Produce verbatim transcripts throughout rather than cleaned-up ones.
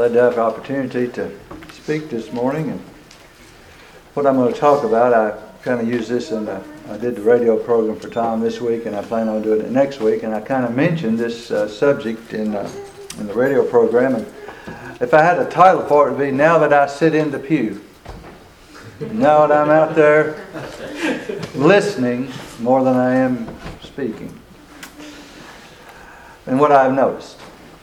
Glad to have the opportunity to speak this morning. And what I'm going to talk about, I kind of use this in the, I did the radio program for Tom this week, and I plan on doing it next week. And I kind of mentioned this uh, subject in uh, in the radio program. And if I had a title for it, it would be "Now That I Sit in the Pew." Now that I'm out there listening more than I am speaking. And what I've noticed.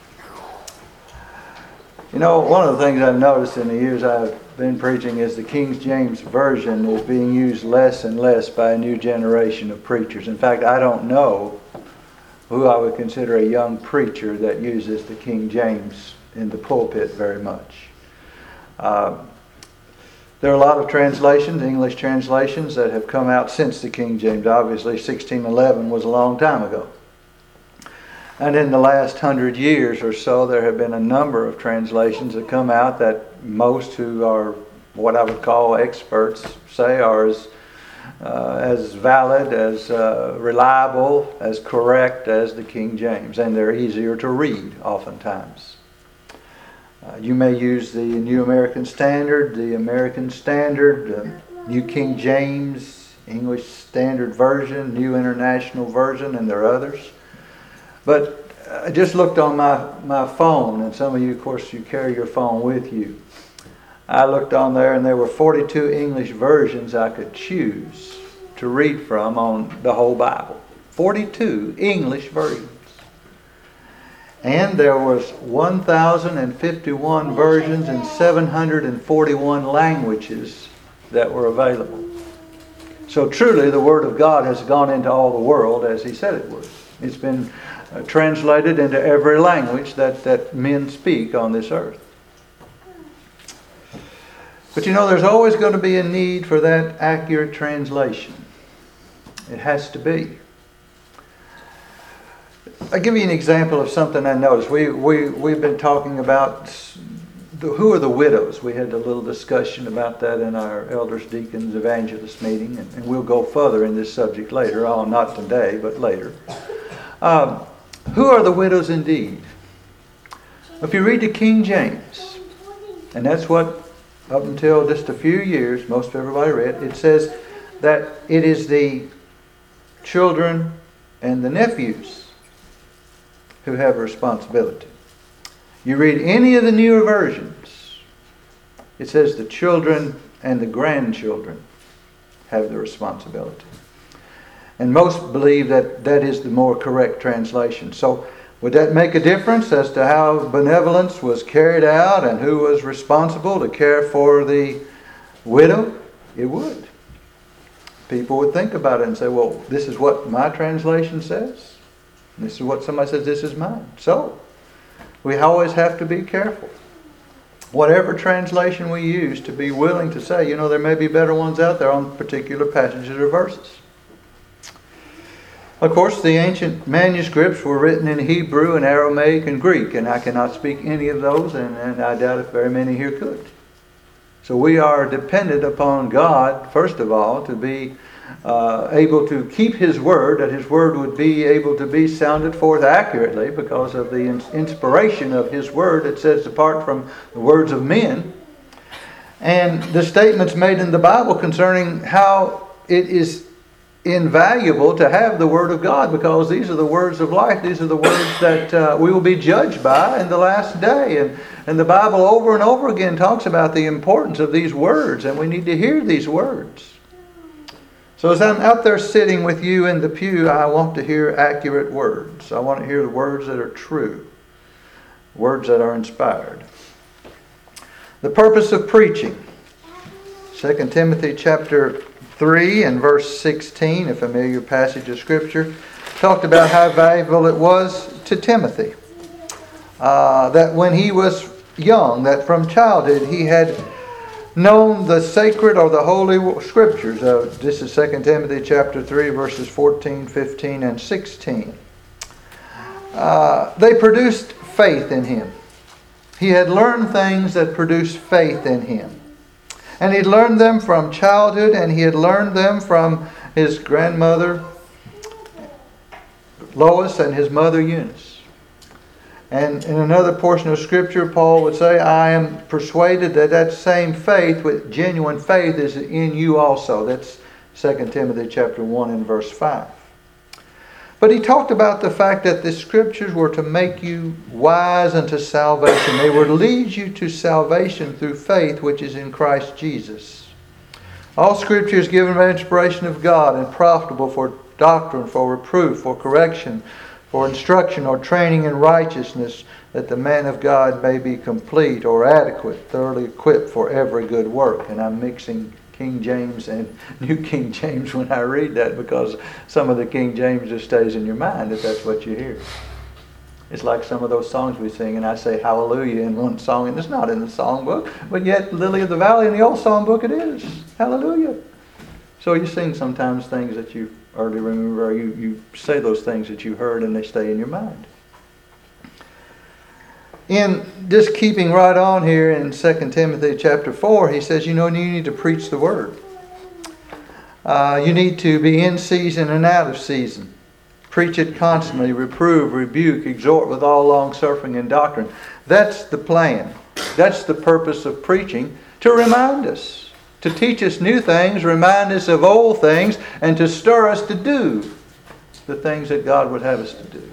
You know, one of the things I've noticed in the years I've been preaching is the King James Version is being used less and less by a new generation of preachers. In fact, I don't know who I would consider a young preacher that uses the King James in the pulpit very much. Uh, there are a lot of translations, English translations, that have come out since the King James. Obviously, sixteen eleven was a long time ago. And in the last hundred years or so, there have been a number of translations that come out that most who are what I would call experts say are as, uh, as valid, as uh, reliable, as correct as the King James. And they're easier to read oftentimes. Uh, you may use the New American Standard, the American Standard, uh, New King James, English Standard Version, New International Version, and there are others. But I just looked on my, my phone, and some of you, of course, you carry your phone with you. I looked on there, and there were forty-two English versions I could choose to read from on the whole Bible. forty-two English versions. And there was one thousand fifty-one versions in seven hundred forty-one languages that were available. So truly, the Word of God has gone into all the world as He said it would. It's been Uh, translated into every language that, that men speak on this earth. But you know, there's always going to be a need for that accurate translation. It has to be. I'll give you an example of something I noticed. We, we, we've been talking about the, who are the widows. We had a little discussion about that in our elders, deacons, evangelists meeting, and, and we'll go further in this subject later. Oh, not today, but later. Um, Who are the widows indeed? If you read the King James, and that's what up until just a few years most everybody read, it says that it is the children and the nephews who have responsibility. You read any of the newer versions, it says the children and the grandchildren have the responsibility. And most believe that that is the more correct translation. So would that make a difference as to how benevolence was carried out and who was responsible to care for the widow? It would. People would think about it and say, well, this is what my translation says. And this is what somebody says, this is mine. So we always have to be careful. Whatever translation we use, to be willing to say, you know, there may be better ones out there on particular passages or verses. Of course, the ancient manuscripts were written in Hebrew and Aramaic and Greek, and I cannot speak any of those, and, and I doubt if very many here could. So we are dependent upon God, first of all, to be uh, able to keep His Word, that His Word would be able to be sounded forth accurately because of the inspiration of His Word. It says apart from the words of men. And the statements made in the Bible concerning how it is invaluable to have the Word of God, because these are the words of life. These are the words that uh, we will be judged by in the last day. And, and the Bible over and over again talks about the importance of these words, and we need to hear these words. So as I'm out there sitting with you in the pew, I want to hear accurate words. I want to hear the words that are true, words that are inspired. The purpose of preaching. Second Timothy chapter three and verse sixteen, a familiar passage of Scripture, talked about how valuable it was to Timothy. Uh, that when he was young, that from childhood he had known the sacred or the holy Scriptures. Uh, this is Second Timothy chapter three, verses fourteen, fifteen, and sixteen. Uh, they produced faith in him. He had learned things that produced faith in him. And he learned them from childhood, and he had learned them from his grandmother Lois and his mother Eunice. And in another portion of Scripture, Paul would say, I am persuaded that that same faith, with genuine faith, is in you also. That's Second Timothy chapter one and verse five. But he talked about the fact that the Scriptures were to make you wise unto salvation. They were to lead you to salvation through faith, which is in Christ Jesus. All Scripture is given by inspiration of God and profitable for doctrine, for reproof, for correction, for instruction or training in righteousness, that the man of God may be complete or adequate, thoroughly equipped for every good work. And I'm mixing King James and New King James when I read that, because some of the King James just stays in your mind if that's what you hear. It's like some of those songs we sing, and I say hallelujah in one song, and it's not in the songbook, but yet Lily of the Valley in the old songbook it is. Hallelujah. So you sing sometimes things that you early remember, or you, you say those things that you heard and they stay in your mind. In just keeping right on here in Second Timothy chapter four, he says, you know, you need to preach the Word. Uh, you need to be in season and out of season. Preach it constantly, reprove, rebuke, exhort with all long suffering and doctrine. That's the plan. That's the purpose of preaching, to remind us. To teach us new things, remind us of old things, and to stir us to do the things that God would have us to do.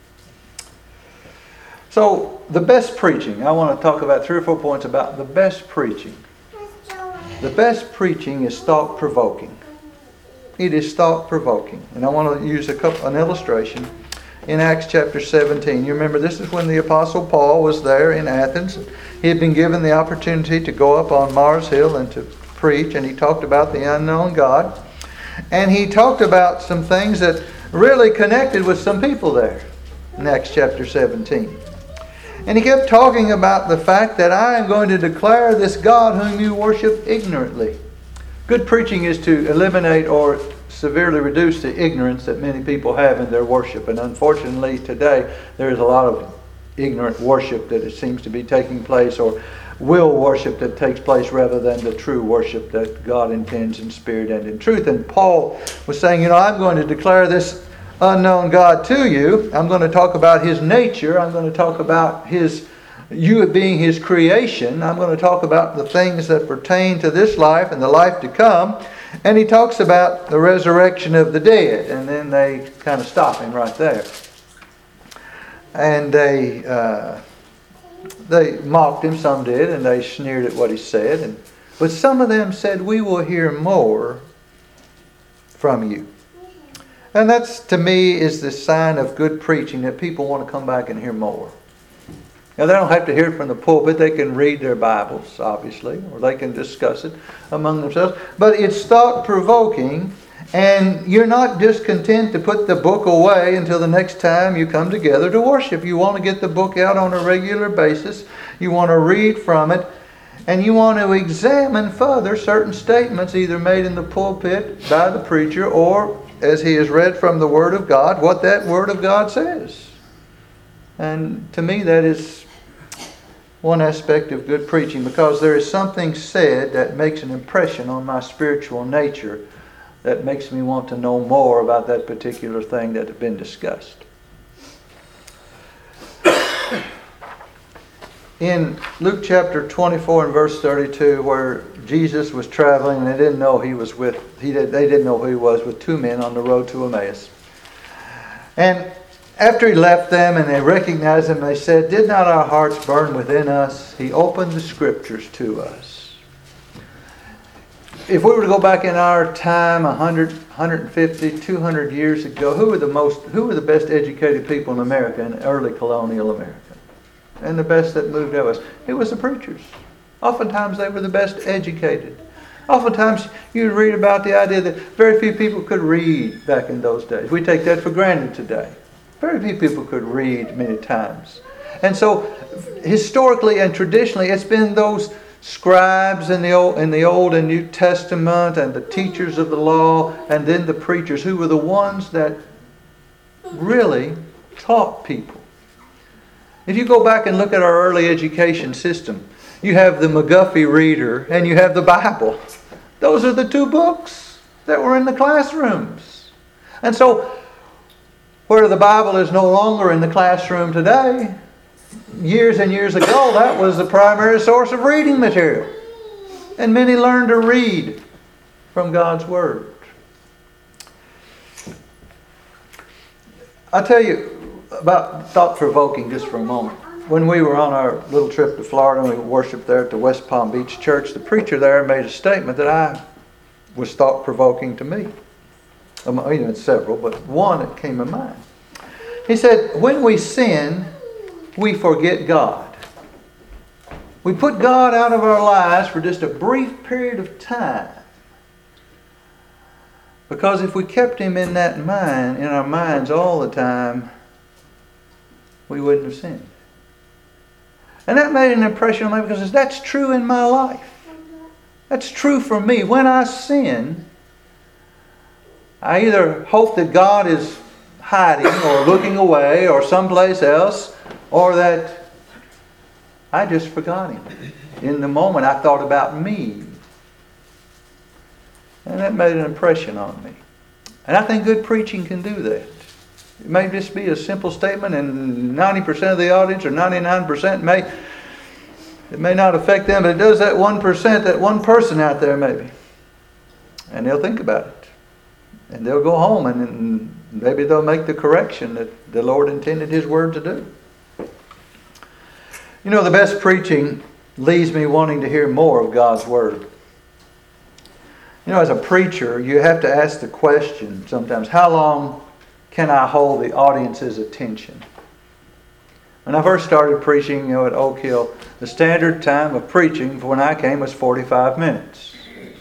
So, the best preaching. I want to talk about three or four points about the best preaching. The best preaching is thought-provoking. It is thought-provoking. And I want to use a couple, an illustration in Acts chapter seventeen. You remember, this is when the Apostle Paul was there in Athens. He had been given the opportunity to go up on Mars Hill and to preach, and he talked about the unknown God. And he talked about some things that really connected with some people there in Acts chapter seventeen. And he kept talking about the fact that I am going to declare this God whom you worship ignorantly. Good preaching is to eliminate or severely reduce the ignorance that many people have in their worship. And unfortunately today there is a lot of ignorant worship that it seems to be taking place, or will worship that takes place rather than the true worship that God intends in spirit and in truth. And Paul was saying, you know, I'm going to declare this unknown God to you. I'm going to talk about His nature. I'm going to talk about His, you being His creation. I'm going to talk about the things that pertain to this life and the life to come. And he talks about the resurrection of the dead. And then they kind of stop him right there. And they... Uh, They mocked him, some did, and they sneered at what he said. And, but some of them said, we will hear more from you. And that's, to me, is the sign of good preaching, that people want to come back and hear more. Now, they don't have to hear it from the pulpit. They can read their Bibles, obviously, or they can discuss it among themselves. But it's thought-provoking. And you're not just content to put the book away until the next time you come together to worship. You want to get the book out on a regular basis. You want to read from it. And you want to examine further certain statements either made in the pulpit by the preacher, or as he has read from the Word of God, what that Word of God says. And to me that is one aspect of good preaching, because there is something said that makes an impression on my spiritual nature, that makes me want to know more about that particular thing that had been discussed. In Luke chapter twenty-four and verse thirty-two, where Jesus was traveling and they didn't know he was with, he did, they didn't know who he was, with two men on the road to Emmaus. And after he left them and they recognized him, they said, did not our hearts burn within us? He opened the Scriptures to us. If we were to go back in our time, one hundred, one hundred fifty, two hundred years ago, who were the most, who were the best educated people in America, in early colonial America? And the best that moved of us? It was the preachers. Oftentimes they were the best educated. Oftentimes you read about the idea that very few people could read back in those days. We take that for granted today. Very few people could read many times. And so historically and traditionally it's been those scribes in the old in the Old and New Testament, and the teachers of the law, and then the preachers, who were the ones that really taught people. If you go back and look at our early education system, you have the McGuffey Reader and you have the Bible. Those are the two books that were in the classrooms. And so, where the Bible is no longer in the classroom today, years and years ago, that was the primary source of reading material. And many learned to read from God's Word. I'll tell you about thought-provoking just for a moment. When we were on our little trip to Florida and we worshiped there at the West Palm Beach Church, the preacher there made a statement that I was thought-provoking to me. Um, you know, several, but one that came to mind. He said, when we sin, we forget God. We put God out of our lives for just a brief period of time. Because if we kept Him in that mind, in our minds all the time, we wouldn't have sinned. And that made an impression on me because that's true in my life. That's true for me. When I sin, I either hope that God is hiding or looking away or someplace else, or that I just forgot Him. In the moment I thought about me. And that made an impression on me. And I think good preaching can do that. It may just be a simple statement and ninety percent of the audience or ninety-nine percent may, it may not affect them, but it does that one percent, that one person out there maybe. And they'll think about it. And they'll go home and, and maybe they'll make the correction that the Lord intended His Word to do. You know, the best preaching leaves me wanting to hear more of God's Word. You know, as a preacher, you have to ask the question sometimes, how long can I hold the audience's attention? When I first started preaching, you know, at Oak Hill, the standard time of preaching for when I came was forty-five minutes.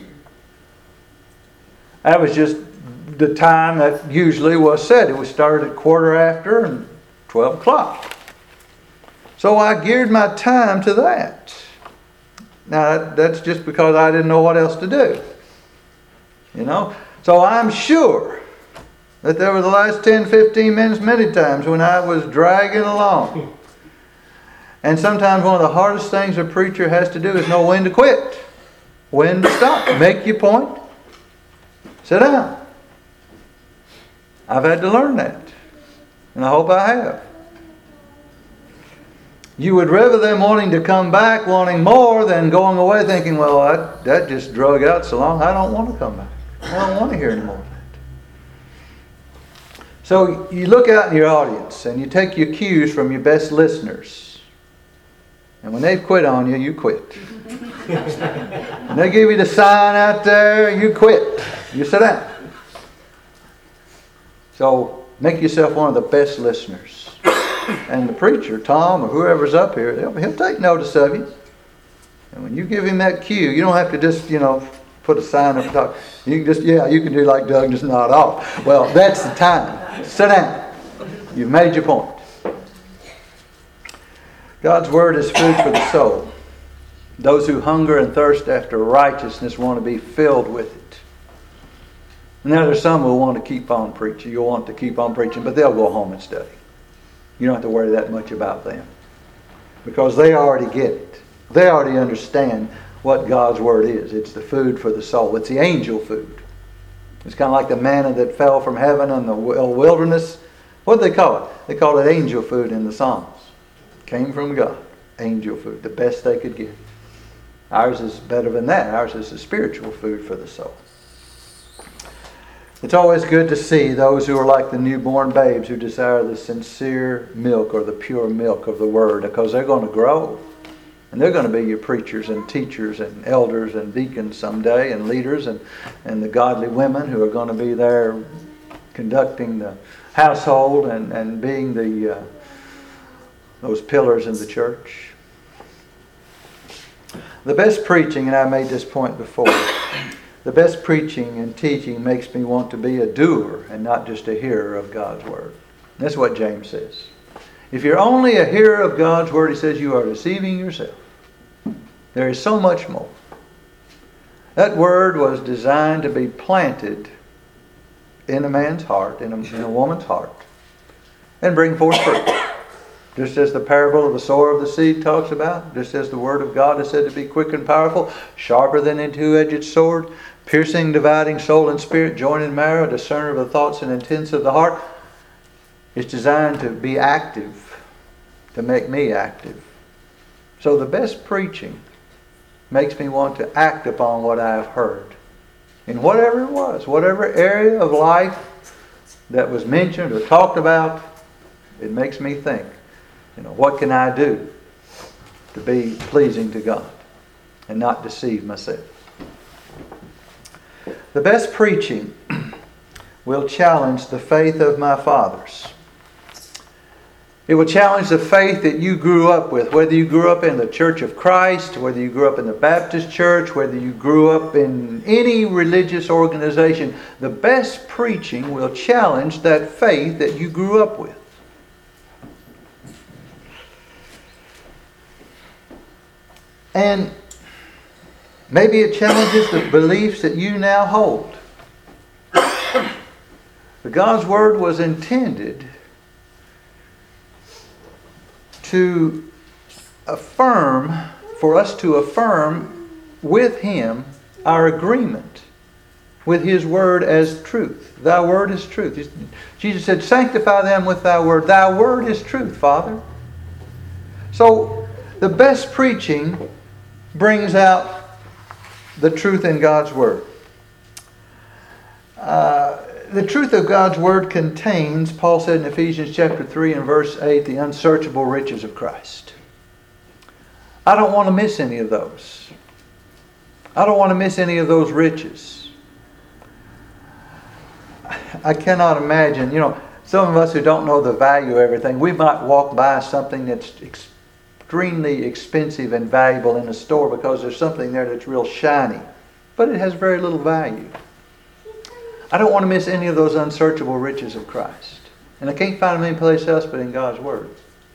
That was just the time that usually was set. It was started at quarter after and twelve o'clock. So I geared my time to that. Now, that's just because I didn't know what else to do. You know? So I'm sure that there were the last ten, fifteen minutes many times when I was dragging along. And sometimes one of the hardest things a preacher has to do is know when to quit. When to stop. Make your point. Sit down. I've had to learn that. And I hope I have. You would rather them wanting to come back, wanting more, than going away thinking, well, that, that just drug out so long, I don't want to come back. I don't want to hear any more of that. So you look out in your audience and you take your cues from your best listeners. And when they've quit on you, you quit. And they give you the sign out there, you quit. You sit down. So make yourself one of the best listeners. And the preacher, Tom, or whoever's up here, he'll, he'll take notice of you. And when you give him that cue, you don't have to just, you know, put a sign up top. You can just, yeah, you can do like Doug, just nod off. Well, that's the time. Sit down. You've made your point. God's Word is food for the soul. Those who hunger and thirst after righteousness want to be filled with it. Now there's some who want to keep on preaching. You'll want to keep on preaching, but they'll go home and study. You don't have to worry that much about them. Because they already get it. They already understand what God's Word is. It's the food for the soul. It's the angel food. It's kind of like the manna that fell from heaven in the wilderness. What do they call it? They call it angel food in the Psalms. Came from God. Angel food. The best they could get. Ours is better than that. Ours is the spiritual food for the soul. It's always good to see those who are like the newborn babes who desire the sincere milk or the pure milk of the Word, because they're going to grow. And they're going to be your preachers and teachers and elders and deacons someday, and leaders and, and the godly women who are going to be there conducting the household and, and being the uh, those pillars in the church. The best preaching, and I made this point before, the best preaching and teaching makes me want to be a doer and not just a hearer of God's Word. That's what James says. If you're only a hearer of God's Word, he says you are deceiving yourself. There is so much more. That Word was designed to be planted in a man's heart, in a, in a woman's heart, and bring forth fruit. Just as the parable of the sower of the seed talks about, just as the Word of God is said to be quick and powerful, sharper than a two-edged sword, piercing, dividing soul and spirit, joining marrow, discerner of the thoughts and intents of the heart. It's designed to be active, to make me active. So the best preaching makes me want to act upon what I have heard. In whatever it was, whatever area of life that was mentioned or talked about, it makes me think, you know, what can I do to be pleasing to God and not deceive myself? The best preaching will challenge the faith of my fathers. It will challenge the faith that you grew up with, whether you grew up in the Church of Christ, whether you grew up in the Baptist Church, whether you grew up in any religious organization. The best preaching will challenge that faith that you grew up with. And maybe it challenges the beliefs that you now hold. But God's Word was intended to affirm, for us to affirm with Him our agreement with His Word as truth. Thy Word is truth. Jesus said, sanctify them with Thy Word. Thy Word is truth, Father. So the best preaching brings out the truth in God's Word. Uh, the truth of God's Word contains, Paul said in Ephesians chapter three and verse eight, the unsearchable riches of Christ. I don't want to miss any of those. I don't want to miss any of those riches. I cannot imagine, you know, some of us who don't know the value of everything, we might walk by something that's extremely expensive and valuable in a store because there's something there that's real shiny, but it has very little value. I don't want to miss any of those unsearchable riches of Christ. And I can't find them any place else but in God's Word.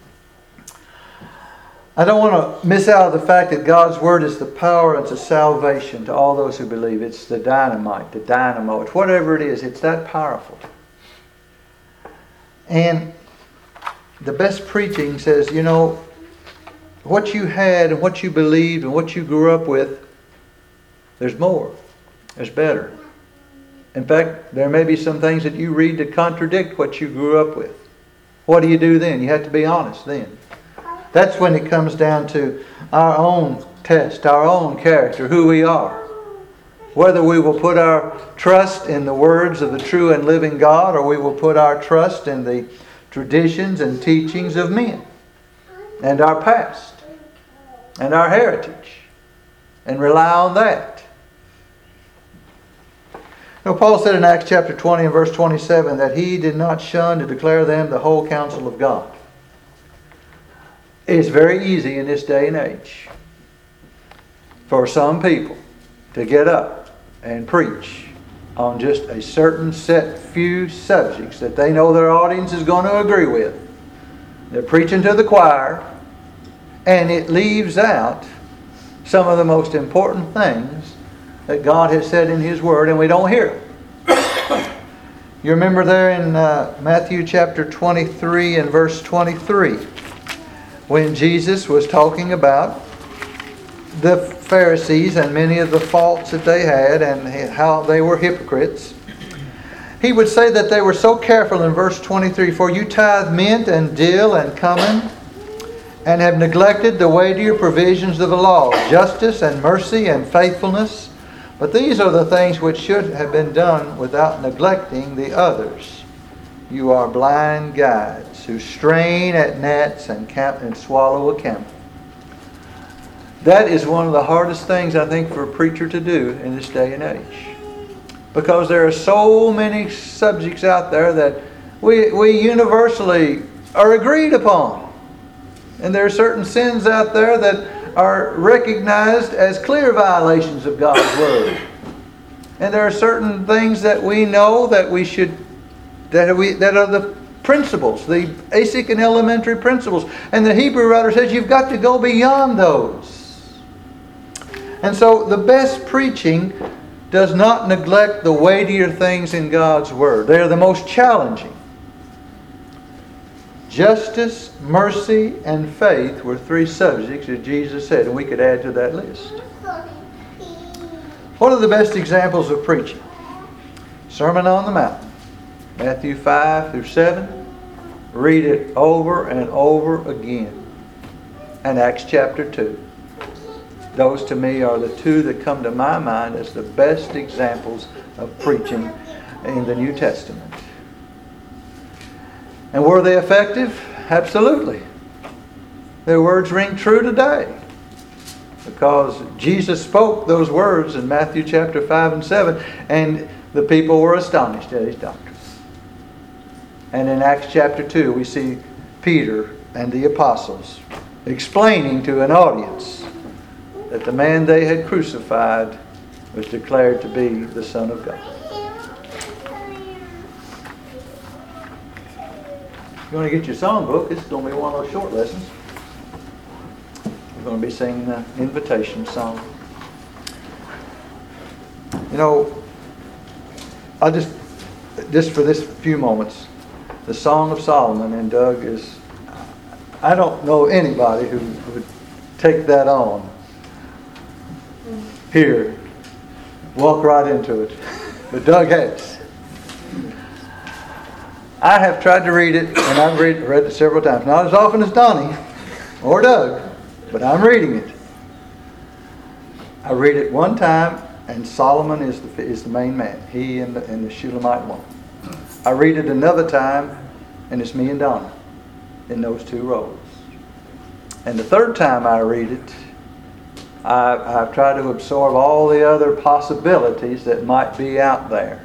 I don't want to miss out on the fact that God's Word is the power and it's a salvation to all those who believe. It's the dynamite, the dynamo. It's whatever it is. It's that powerful. And the best preaching says, you know, what you had and what you believed and what you grew up with, there's more. There's better. In fact, there may be some things that you read that contradict what you grew up with. What do you do then? You have to be honest then. That's when it comes down to our own test, our own character, who we are. Whether we will put our trust in the words of the true and living God, or we will put our trust in the traditions and teachings of men and our past and our heritage and rely on that. Now, Paul said in Acts chapter twenty and verse twenty-seven that he did not shun to declare them the whole counsel of God. It's very easy in this day and age for some people to get up and preach on just a certain set few subjects that they know their audience is going to agree with. They're preaching to the choir, and it leaves out some of the most important things that God has said in His Word, and we don't hear it. You remember there in uh, Matthew chapter twenty-three and verse twenty-three, when Jesus was talking about the Pharisees and many of the faults that they had and how they were hypocrites. He would say that they were so careful in verse twenty-three, for you tithe mint and dill and cumin, and have neglected the weightier provisions of the law, justice and mercy and faithfulness. But these are the things which should have been done without neglecting the others. You are blind guides who strain at gnats and, camp and swallow a camel. That is one of the hardest things, I think, for a preacher to do in this day and age. Because there are so many subjects out there that we, we universally are agreed upon. And there are certain sins out there that are recognized as clear violations of God's Word. And there are certain things that we know that we should, that we that are the principles, the basic and elementary principles. And the Hebrew writer says you've got to go beyond those. And so the best preaching does not neglect the weightier things in God's Word. They are the most challenging. Justice, mercy, and faith were three subjects that Jesus said, and we could add to that list. What are the best examples of preaching? Sermon on the Mount, Matthew five through seven, Read it over and over again. And Acts chapter two. Those to me are the two that come to my mind as the best examples of preaching in the New Testament. And were they effective? Absolutely. Their words ring true today. Because Jesus spoke those words in Matthew chapter five and seven, and the people were astonished at his doctrine. And in Acts chapter two, we see Peter and the apostles explaining to an audience that the man they had crucified was declared to be the Son of God. You're going to get your songbook. This is going to be one of those short lessons. We're going to be singing the invitation song. You know, I just, just for this few moments, the Song of Solomon and Doug is, I don't know anybody who would take that on here, walk right into it. But Doug has. I have tried to read it, and I've read, read it several times. Not as often as Donnie or Doug, but I'm reading it. I read it one time, and Solomon is the, is the main man. He and the, and the Shulamite woman. I read it another time, and it's me and Donna in those two roles. And the third time I read it, I, I've tried to absorb all the other possibilities that might be out there.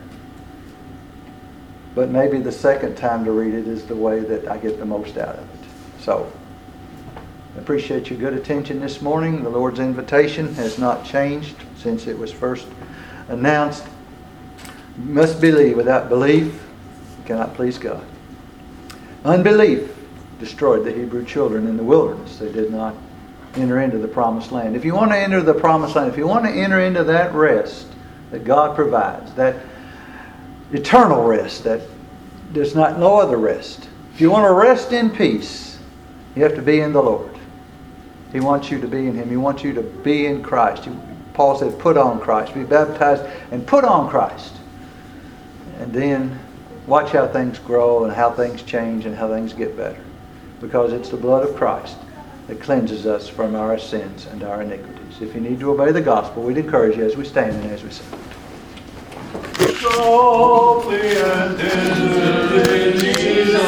But maybe the second time to read it is the way that I get the most out of it. So, I appreciate your good attention this morning. The Lord's invitation has not changed since it was first announced. You must believe. Without belief, you cannot please God. Unbelief destroyed the Hebrew children in the wilderness. They did not enter into the promised land. If you want to enter the promised land, if you want to enter into that rest that God provides, that eternal rest that there's not no other rest. If you want to rest in peace, you have to be in the Lord. He wants you to be in Him. He wants you to be in Christ. Paul said, put on Christ. Be baptized and put on Christ. And then watch how things grow and how things change and how things get better. Because it's the blood of Christ that cleanses us from our sins and our iniquities. If you need to obey the gospel, we'd encourage you as we stand and as we sing. Softly and tenderly, Jesus.